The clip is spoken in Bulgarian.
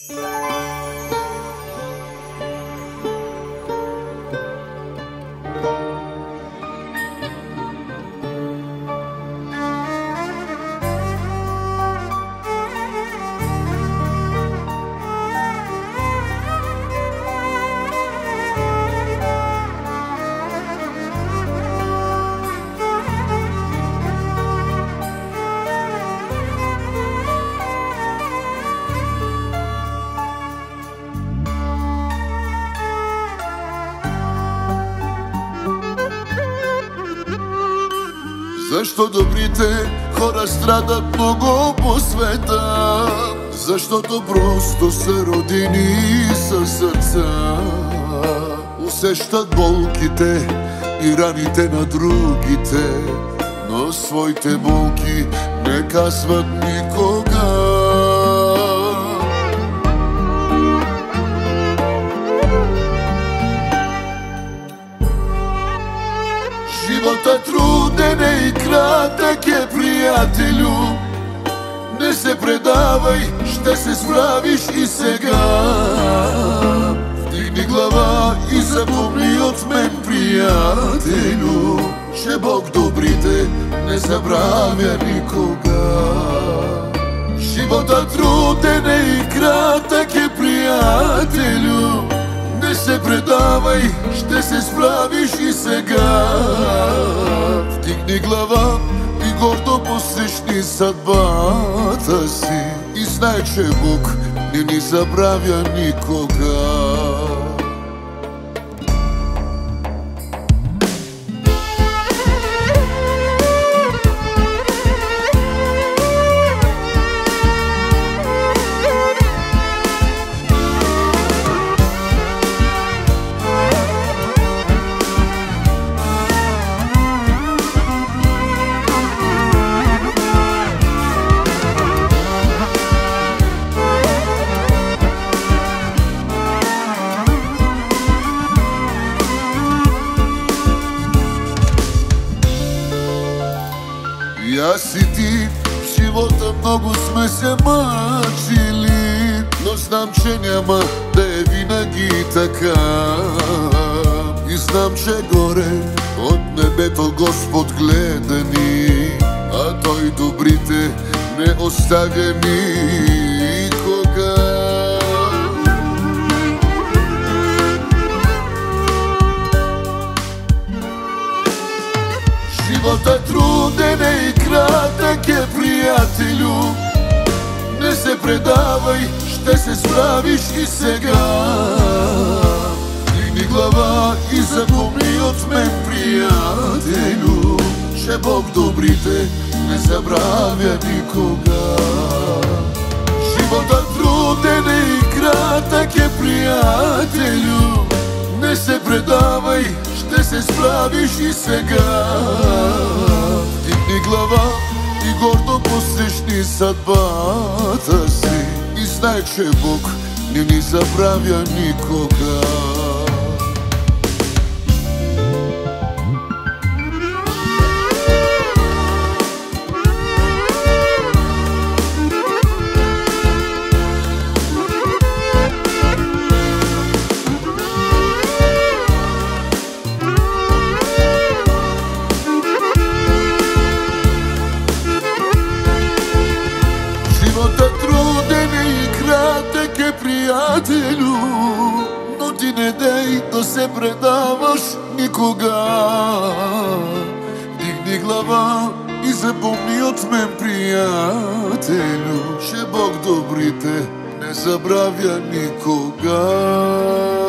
Защо добрите хора страдат много по света? Защото просто са родени със сърца. Усещат болките и раните на другите, но своите болки не казват никога. Животът труден е и кратък е, приятелю. Не се предавай, ще се справиш и сега. Вдигни глава и запомни от мен, приятелю, че Бог добрите не забравя никога. Животът труден е и кратък е, приятелю. Не се предавай, ще се справиш и сега. Вдигни глава и гордо посрещни съдбата си и знай, че Бог не ни забравя никога. И аз и ти в живота много сме се мъчили, но знам, че няма да е винаги така. И знам, че горе от небето Господ гледа ни, а Той добрите не оставя никога. Животът труден е и кратък е, приятелю. Не се предавай, ще се справиш и сега. Дигни глава и запомни от мен, приятелю, че Бог добрите не забравя никога. Животът труден е и кратък е, приятелю. Не се предавай, ще се справиш и сега. Вдигни глава и гордо посрещни съдбата си и знай, че Бог не ни забравя никога. Животът труден е и кратък е, приятелю, но ти не дей да се предаваш никога. Вдигни глава и запомни от мен, приятелю, че Бог добрите не забравя никога.